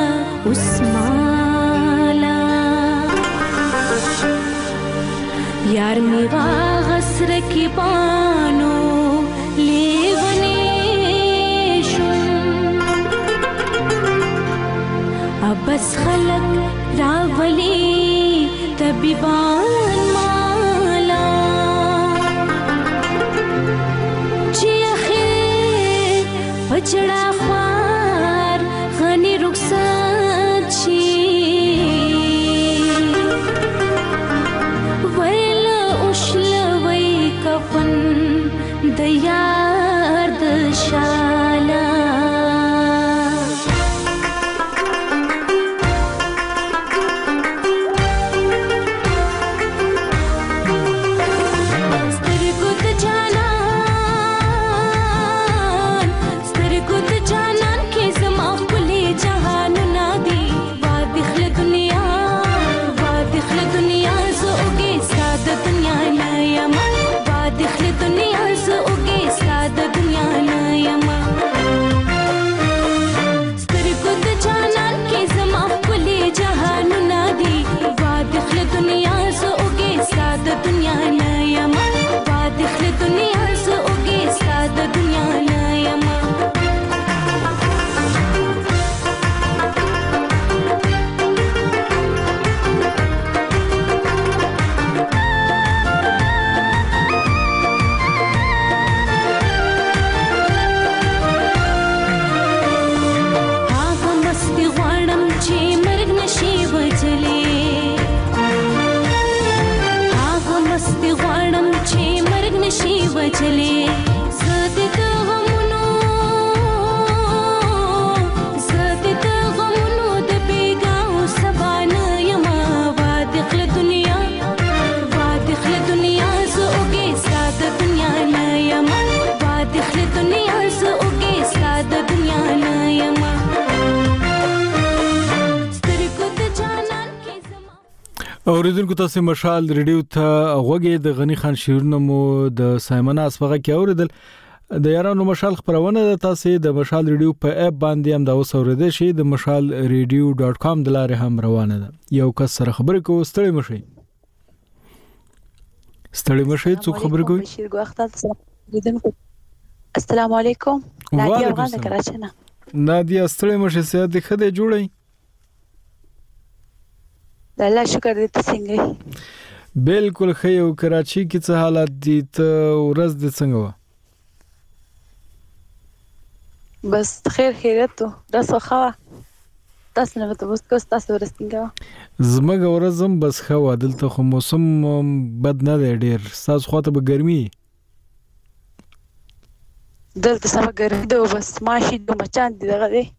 اسمالا یار می واغسر کی بانو لیونی شم ابس خلق راولی طبیبان مالا چی اخیر پچڑا خوار غنی رخصت شی ویل اوشل وی کفن د یار د شالا اوریدونکو تاسو مشال ریډیو ته غوږی د غنی خان شیرونو مو د سایمنه اسفغه کې اوریدل د یارانو مشال خبرونه تاسو د مشال ریډیو په اپ باندې هم دا اوسورده شي د mashalradio.com د لارې هم روانه ده یو کس سره خبرې کو ستړي مشي څو خبرې کوي السلام علیکم نادیا افغان کراچي نه نادیا ستړي مشي سیاده خده جوړي الله شکر دې ته څنګه بالکل خیو کراچي کې څه حالات دي ته ورځ دې څنګه و بس خیر خیرت تاسو خوا تاسو نه ته بس کوس تاسو ورستنګا زمګ ورځم بس خو دلته خو موسم بد نه دی ډیر تاسو خواته به ګرمي دلته سم ګرمي ده بس ماشي د مچان دي دغه دی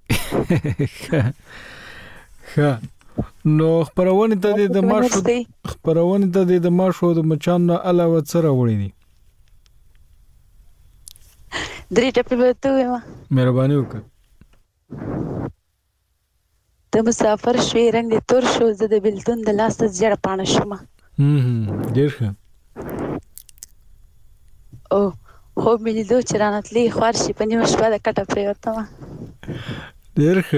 ښه نو خبرونه ته د ماشو د مچان نه علاوه سره وړي دي درې ټپې به ته ما مهرباني وکړه ته مسافر شوې رنگ دې تور شو زه د بلتون د لاس جړ پانه شوم ډیر ښه او خو مې لیدو چې رانتلې خوار شي په نیمه شپه د کټه پرېوته وه ډیر ښه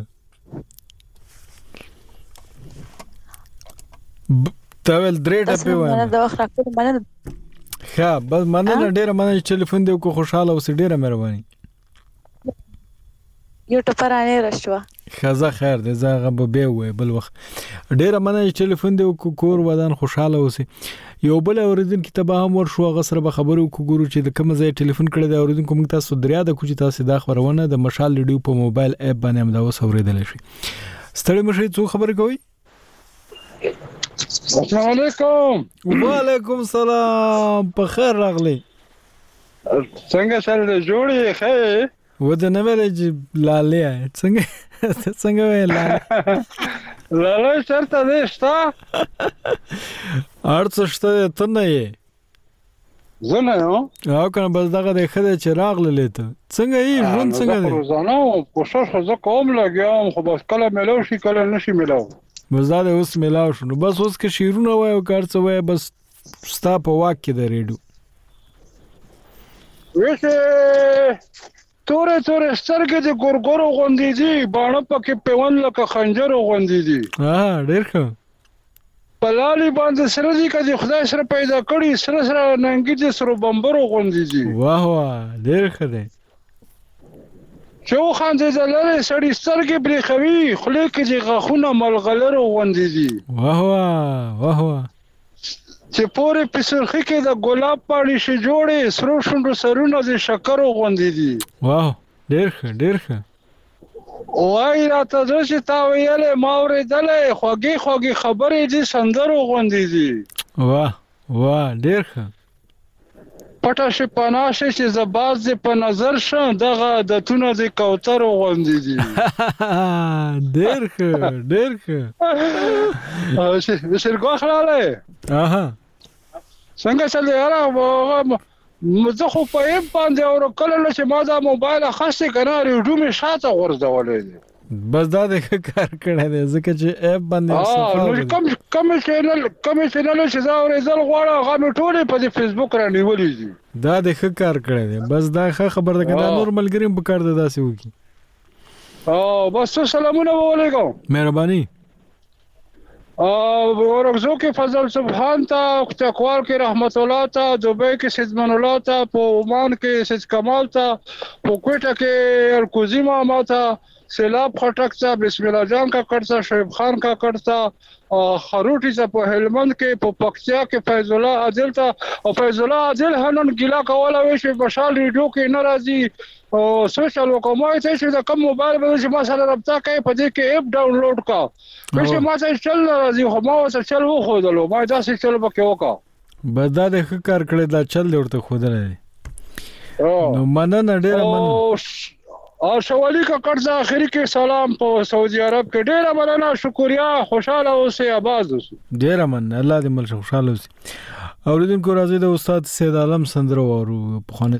تاول درې ټپې وایم دا وخت راکړم مننه ښه بس مننه ډیره مننه چې ټلیفون دی کو خوشاله اوسې ډیره مهرباني یو ټپه رانه راشوه خزه خیر دې زغه به وې بل وخت ډېر مننه ټلیفون دی کور ودان خوشاله اوسې یو بل اوریدن کې تبه هم ور شو غسر به خبرو کوګورو چې د کوم ځای ټلیفون کړی دا اوریدن کوم تاسو دریا د کوچ تاسو دا خبرونه د مشال لیډیو په موبایل اپ باندې هم دا اوریدل شي ستړي مشه څو خبر کوي السلام علیکم وعلیکم السلام په خیر راغلی څنګه سره جوړې خې ودا نه ویلې لاله څنګه ویل لاله شرط دې شتا ارڅ شته ته نه یې زنه یو او کنه بس دغه د خدای چې راغله ته څنګه یې ژوند څنګه دی روزانه کوشش خو کوم لګیام خو بس کله ملو شي کله نشي ملو بس دا اوس ملاو شنو بس اوس کې شیرونه وای او کار څه وای بس ستا په واک کې د ریډو ویسه تورې سترګې د ګورګورو غوندې دي باڼه پکې پیون لکه خنجر غوندې دي ډېر ښه پلالي باندې سره دي که د خدای سره پیدا کړي سره ننګي دي سره بمبرو غوندې دي واه ډېر ښه دی چې وخاندېدلې سړي سترګې برېښوي خولې کې د غاښونه ملغلرو غوندې دي واه چې پورې په سرخي کې د ګلاب پاڼې شي جوړې سرو شونډو سرونه د شکرو غوندې دي واه ډېر ښه وای راته زه چې تا ویلې ما اورېدلې خوږې خبرې دي سندرو غوندې دي واه ډېر ښه پټه شي پناه شي چې زه باز دې په نظر شم دغه عادتونه د کوترو غوندې دي ډېر ښه شېرګل خلاله څنګه چلې یاره زه خو په اپ باندې او کله چې ما دا موبایل اخیستی کنه ریډیو مې شاته غورځولې دي بس دا د کار کړی دی ځکه چې اپ باندې کوم چینل چې دا اورېدل غواړم هغه مې ټولې په فیسبوک رانیولې دي دا د ښه کار کړی دی بس دا ښه خبر ده که دا نور ملګري هم په کار ده داسې وکړي بس سلامونه وعلیکم مهرباني ورغزو کې فضل سبحان ته تقوال کې رحمت الله ته دوبۍ کې سیدمن الله ته په عمان کې سید کمال ته په کوټه کې الکوزی ماما ته سیلاب خټک ته بسم الله جان کا کړه شعیب خان کا کړه خروټی ته په هلمند کې په پکتیا کې فیض الله عادل ته او فیض الله عادل هنن ګیلا کوله وی چې مشال ریډیو کې ناراضي او سوشل وکمای ته چې د کوم موبایل باندې ما سره رابطه کوي په دې کې اپ ډاونلوډ کا چې ما ته چل راځي خو ما وسه چل و خودلو ما دا څه چل پکې وکا بس دا د ښه کار کړی دا چل دی ورته خودل دی نو مننه ډېره مننه او شوالی کا قرض اخری کې سلام په سعودي عرب کې ډېره مننه شکریا خوشاله اوسې آباد اوسې ډېره مننه الله دې مل خوشاله اوسې اوریدونکو راځي د استاد سید عالم سندرو او په خانه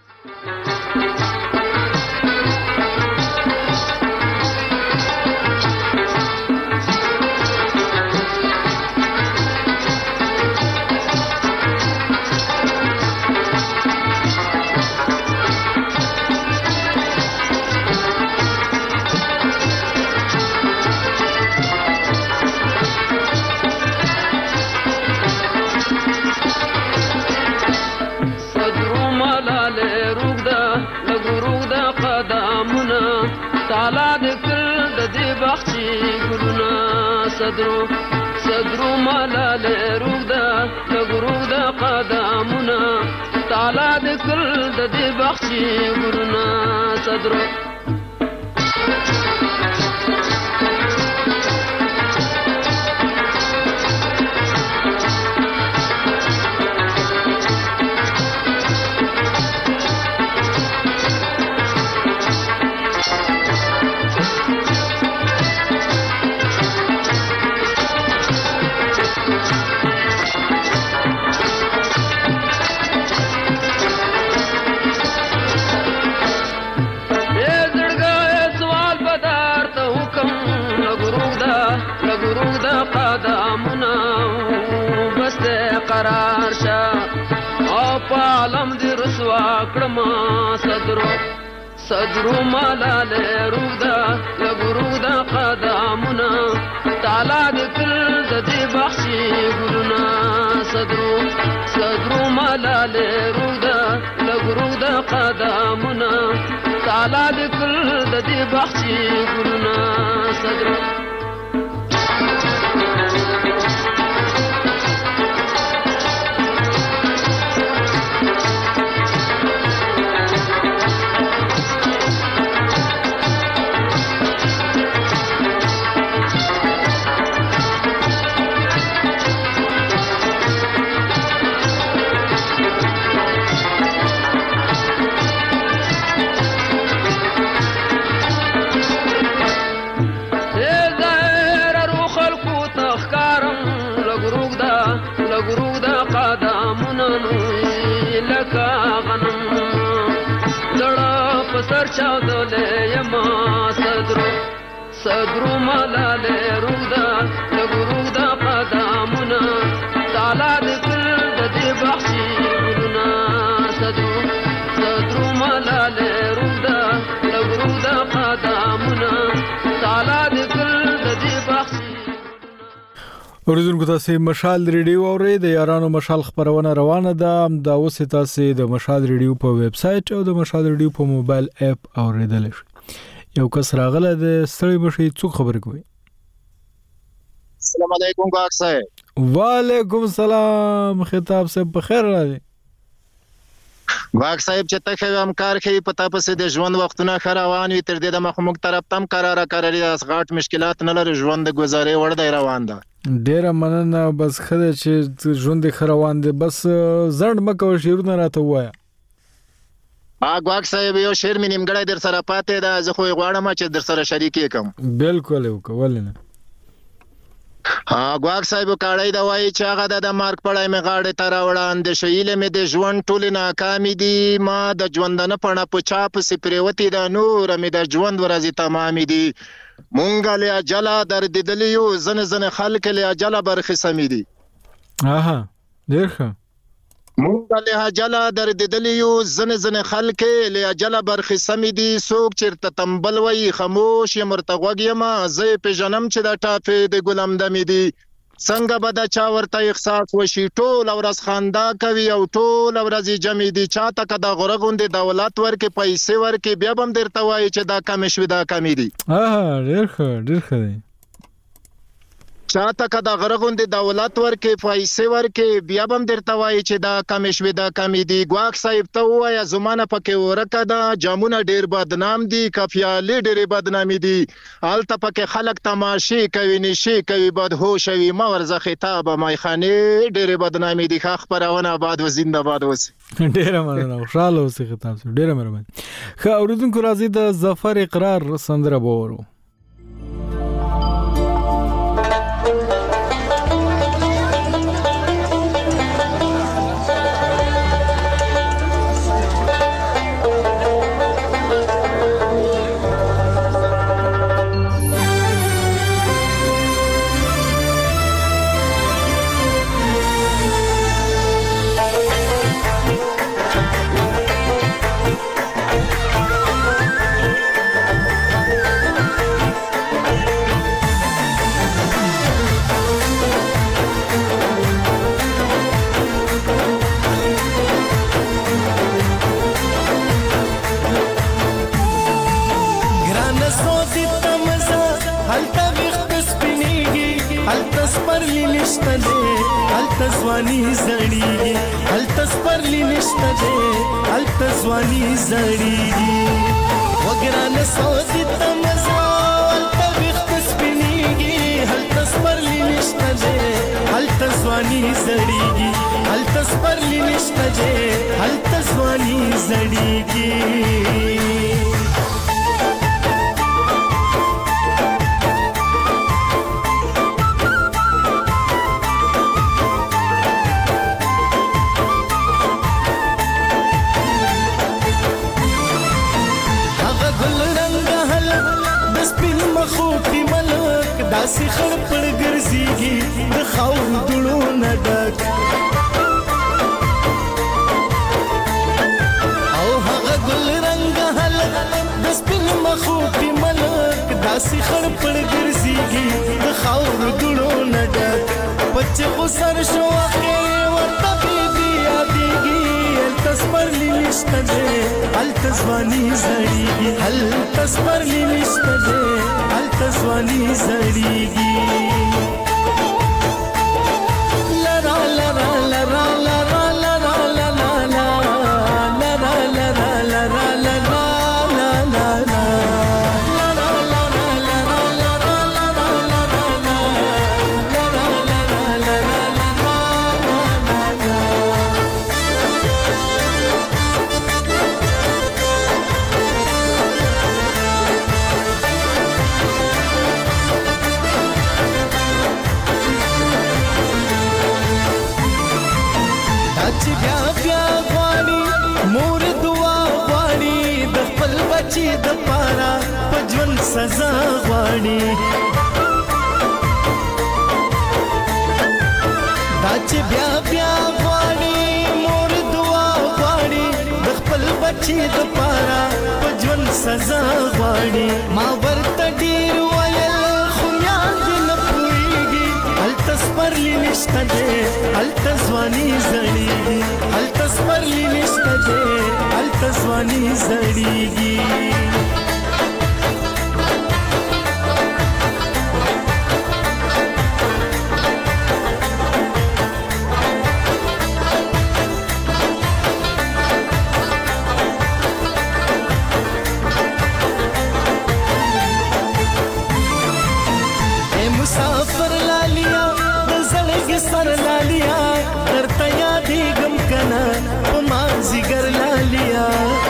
صدرو مالاله روغدا لغروغدا قدامونه تعالی د کل د دې بخشي ګورنا صدرو قرار شا او پالم دی رسوا کړما صدرو مالاله روغدا لغروغدا قدامونه تعالی د کل د دې بخشي ګورنا صدرو مالاله روغدا لغروغدا قدامونه تعالی د کل د دې بخشي ګورنا صدرو چاودلې یما صدرو مالاله رودا لګرودا قدمونه تعالی دې د دې بخشي ورنا صدرو مالاله رودا لګرودا قدمونه تعالی دې د دې بخشي. اوریدونکو تاسو مشال ریډیو اورئ د یارانو مشال خبرونه روانه ده دا اوس تاسو د مشال ریډیو په ویب سټ او د مشال ریډیو په موبایل اپ اوریدل شي. یو کس راغله د ستړي مشي څو خبر کوي. السلام علیکم ګاک صاحب. وعلیکم السلام خطاب صاحب بخیر راځي. ګاک صاحب چې ته هم کار کوي پتا پسې د ژوند وختونه خروان وي تر دې د مخموک طرف تم قراري اس غاټ مشکلات نه لري ژوند د گزارې وړ دی روان ده. ډیره مننه بس خدای چې ژوند خروان دی بس زړه مکو شیرونه راته وایا. ګاک صاحب یو شعر مې نیمګړی در سره پاتې ده زه خو غواړم چې در سره شریک کم. بالکل وکول نه. ګاک صاحب کاړی دا وایي چې هغه د مارک پړای مې غاړه تر وړاندې شیل مې د ژوند ټول ناکامې دي ما د ژوند نه پړه په چاپ سپریوتی د نور مې د ژوند ورځي تمامې دي مونږه له اجلا در ددلیو زن خلک له اجلا برخه سمې دي. ډیر ښه. مونږه له اجلا در ددلیو زن خلک له اجلا برخه سمې دي سوق چرته تنبل وای خاموش مرتغوګ یم زه په جنم چې د ټاپې د ګلم دمې دي څنګه به د چا ورته احساس وشي ټول ورځ خندا کوي او ټول ورځ جمع دي چاته که د غرغوندې دولت ورکې پیسې ورکې بیا به هم درته وایي چې دا کمې شوي دا کمې دي. ډېر ښه دی. چاته که د غرغوندې دولت ورکې پیسې ورکې بیا به هم درته وایي چې دا کمې شوي دا کمې دي. ګواک صاحب ته ووایه زمانه پکې ورکه ده جامونه ډېر بدنام دي کفیالې ډېرې بدنامې دي هلته پکې خلک تماشې کوي نشې کوي بدهوشه وي مه ورځه خطابه میخانې ډېرې بدنامې دي ښه خپرونه آباد و زنده باد اوسې. ډېره مننه خوشحاله اوسې خطاب صاحب ډېره مهرباني. ښه اورېدونکو راځئ د ظفر اقرار سندره به واورو. التزوانی زړیږي التزپرلی نشته ده التزوانی زړیږي وګرانه سوځي تمزا التبخت سپینیږي التزپرلی نشته ده التزوانی زړیږي التزپرلی نشته ده التزوانی زړیږي. داسې خړ پړ ګرځيږي د خاور دړو نه ډک او هغه ګل رنگ هلک د سپین مخو په ملک داسې خړ پړ ګرځيږي د خاور دړو نه ډک بچ خو سر شو اخر ورته بي ياديږي التسبر سپرلی نشته دی هلته ځواني زړیږي هلته سپرلی نشته دی هلته ځواني زړیږي لرا لرا لرا لرا لرا لرا لرا لرا لرا لرا د پارا پجون سزا غواړي دا چې بیا بیا غواړي مور دعا غواړي د خپل بچي د پارا پجون سزا غواړي ما ورته ډیر ویل خو یاد نه پوهیږي هلته سپرلی نشته دی هلته ځواني زړیږي هلته سپرلی نشته دی هلته ځواني زړیږي مسافر لالیا د زړګي سر لالیا درته یادېږم کنه په مازیګر لالیا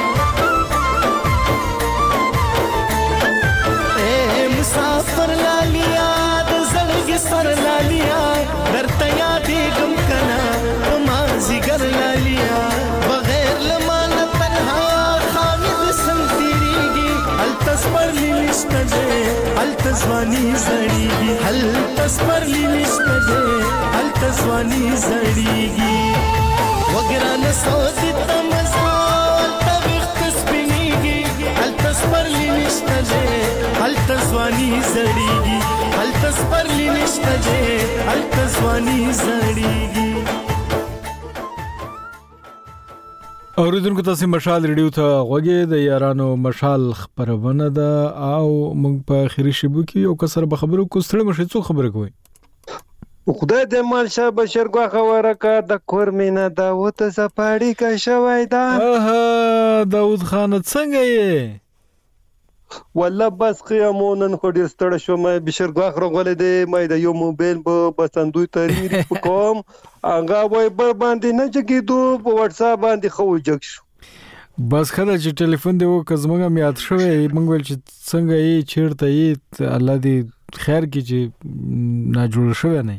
مسافر لالیا د زړګي سر لالیا درته یادېږم کنه په مازیګر لالیا بغیر لمانه تنها خامد سم تیریږي هلته سپرلی نشته دی هلته ځواني زړیږي هلته سپرلی نشته دی هلته ځواني زړیږي وګرانه سودې ته مزه هلته ویښته سپینېږي هلته سپرلی نشته دی هلته ځواني زړیږي هلته سپرلی نشته دی هلته ځواني زړیږي اوریدونکو تاسو مشال ریډیو ته غوږی د یارانو مشال خبرونه ده او موږ په اخیری شبو کې یو کسر به خبرو کو ستړي مشه څو خبره کوي خدای دې مال شه بشر غوخه ورکه د کورمینه داوود زپاړی کا شوای دا داوود خان څنګه یې والله بس قیامونن خو ډیر ستړی شوم بشر غوخ رغولې دې مې د یو موبایل په بسندوی ترې کوم هغه وای بر باندې نه جګیدو په واتس اپ باندې خو جګ شو بس کله چې ټلیفون دی وکړ زموږه میاد شوې موږ ول چې څنګه یې چیرته یې الله دې خیر کې چې نه جوړ شوی نه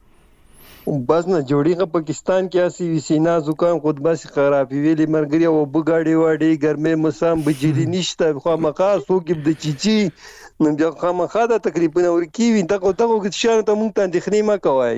بس نه جوړیږي پاکستان کې اسی وسینا زکام خود بس خرابې ویلي مرګري او بغاړي واړي ګرمه مسام بجلی نشته خو مخا سوګب د چیچی نو بیا خامخا دا تقریبا ورکی وي دغه چې شان ته مونږ ته اندېښنې ما کوي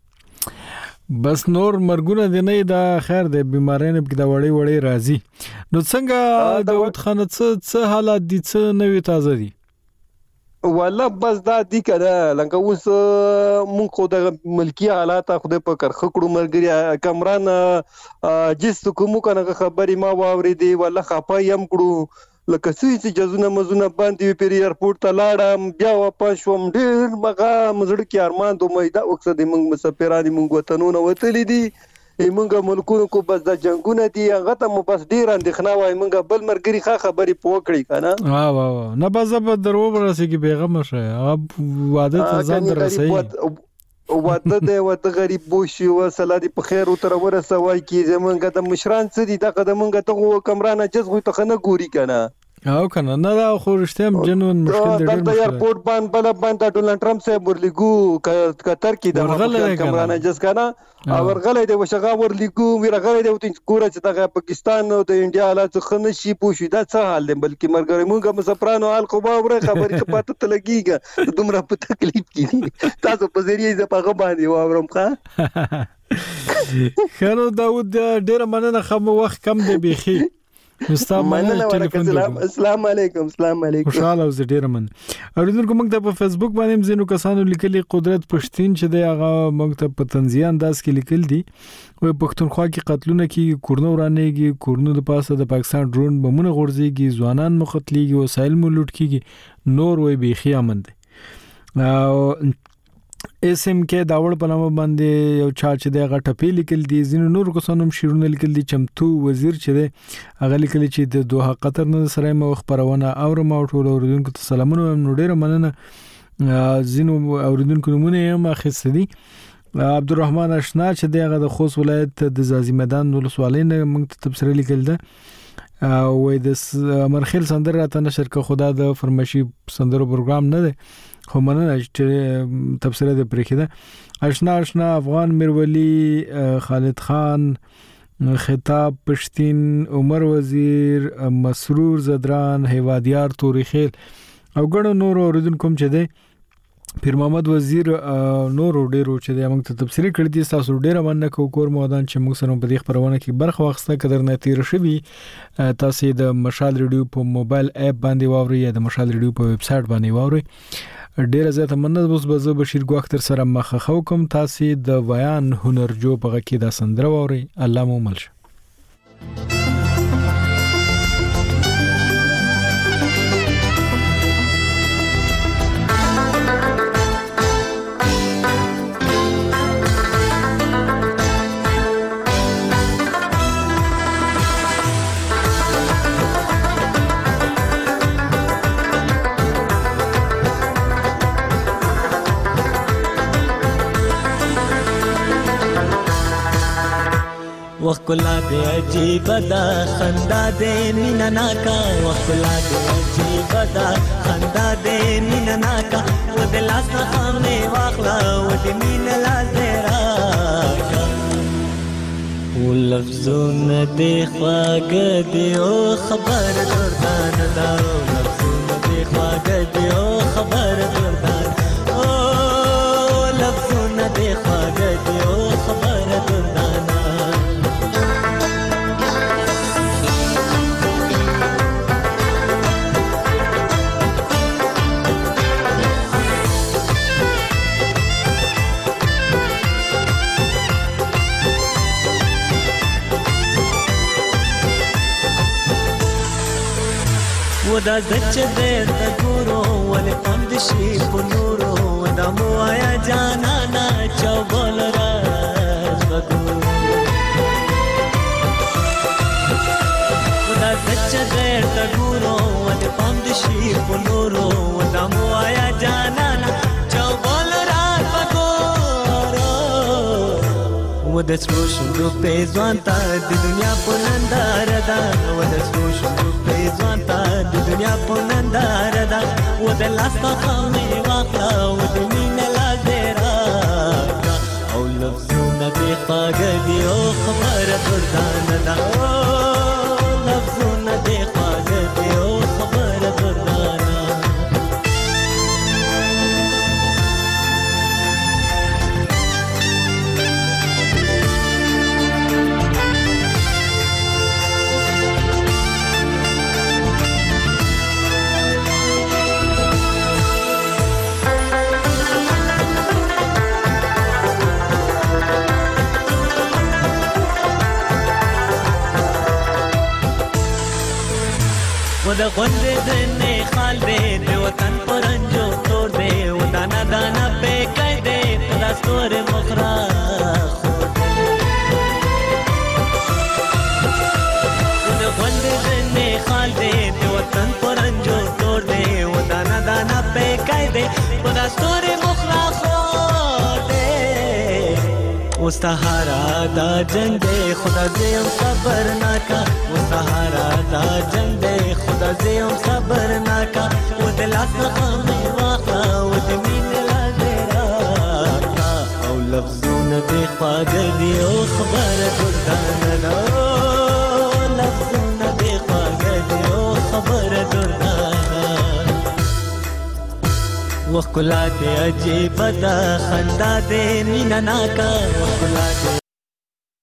بس نور مرګونه دی نه دا خیر دی بیمارانه کې دا وړي وړي راځي نو څنګه داوود خان څه حالات دي څه نوې تازه دي والله بس دا دي کنه لکه اوس مونږ خو د ملکی حالات خو په کرخه کړو مرګري کمران جس کوم کنه خبري ما واوري دي والله خپه يم کړو لکه څه جزونه مزونه باندې په ایرپورټ ته لاړم بیا واپس شوم ډېر مغه مزړه کې ارمان دوه مېدا اکثر د موږ مسافرانی موږ وطنونه وتلې دي موږ ملکونو کو بس د جنگونه دي هغه ته مو بس ډیر اندېښنه وای موږ بل مرګري خبرې پوکړی کنه واه نه بس به درو برسه کې پیغام شه وعده ته ځان درسي وعده دی وته غریب بوشي وسله دی په خیر او تر ورسوي کی زمونږ د مشران څه دي دغه د مونږ ته کمرانه جزغه ته خنه ګوري کنه او کنه نه دا خو رښتیا جنون مشکل دی د ایرپورټ باندې ډونالد ټرمپ صاحب ورلګو قطر کې د کمرانه جز کنه او ورغلې د وشغا ورلګو ورغلې د وتین کور چې د پاکستان او د انډیا حالات خنه شي پوښي دا څه حال دی بلکې مرګره مونږه مسافرانو حال خو به خبرې ته پته تلګیږي دومره په تکلیف کې تاسو په ذریعہ ز په باندې واورم ښه خنو داوود ډیر مننه خمو وخت کم دی بيخي السلام علیکم. خوشاله اوسې ډیر من. اوریدونکو موږ ته په فیسبوک باندې زینو کسانو لیکلي قدرت پښتين چې د هغه موږ ته په طنزي انداز کې لیکل دي وي پښتونخوا کې قتلونه کې کورنو ورانېږي کورنو د پاسه د پاکستان ډرون بمونه غورځيږي ځوانان مخاطليږي وسایل مو لوټ کیږي نور وي بيخي امن دي. اسم کې داوړ په نامه باندې یو چا چې د غټپی لیکل دي زینو نور کسانو شیرونه لیکل دي چمتو وزیر چې د هغه لیکل چې د دوه قطر نه سره مو خبرونه او ما ټول اوریدونکو ته سلامونه نو ډیر مننه زینو اوریدونکو نمونه یې ما خصدي عبدالرحمن اشنا چې دغه د خوست ولایت د زازی میدان ولسوالۍ نه موږ ته تبصره لیکل ده وې د امرخیل سندر راته نشر که خدا د فرمایشي سندرو پروګرام نه ده خو مننه چې تبصره د پرېخده اشنا افغان میرولی خالد خان خطاب پښتين عمر وزیر مسرور زدران هیوادیار توریخیل او ګڼو نور اوریدونکو چې ده پیر محمد وزیر نور ډیرو چې د موږ ته تبصره کړې دي تاسو ډیره مننه کور مودان چې موږ سره په دې خبرونه کې برخه واخسته قدر نه تیر شوی تاسو د مشال ریډیو په موبایل اپ باندې واوري یا د مشال ریډیو په ویب سټ باندې واوري ډیره زیاته مننه اوس به زه بشیر ګو اختر سره مخه کوم تاسو د بیان هنر جو په کې دا سندره واوري الله مو ملشه. وخلا دې عجیب دا خندا دې مینا ناکا وخلا دې عجیب دا خندا دې مینا ناکا و دې لاس خامې واخلا و دې مینا لاس دې راکا و لفظونه دې خواږه دې او خبر دردان دا لفظونه دې خواږه دې او خبر دردان او لفظونه دې خواږه دې او خبر دردان ودا زچ دې تګورو ولې پند شي په نورو ودا مو آیا جانا نا چوبل راز بګو ودا زچ دې تګورو ولې پند شي په نورو ودا مو آیا جانا نا چوبل راز بګو ودا سوشو په ځوان تا د دنیا په نندار دا ودا سوشو په ځوان تا د دنیا په نندار دا و د لاس خامې واخلا و د مینې لاس دې راکړه او لفظونه دې خواږه دي او خبره دردانه ده او لفظونه دې خواږه دي او خبره دردانه د غونډې د نه خال دې د وطن پرنجو تور دې و دانا دانا په کای دې په دستور مخرا د غونډې د نه خال دې د وطن پرنجو تور دې و دانا دانا په کای دې په دستور مخرا خو دې مستحارا دا جنگ دې خدا دې صبر ناکا مستحارا دا جنگ دې خدا دې صبر ناکا و د لاس خامې واخلا و د مینې لاس دې راکا او لفظونه دې خواږه دي او خبره دردانه ده او لفظونه دې خواږه دي او خبره دردانه وخلا دې عجیب دا خندا دې مینا ناکا وخلا دې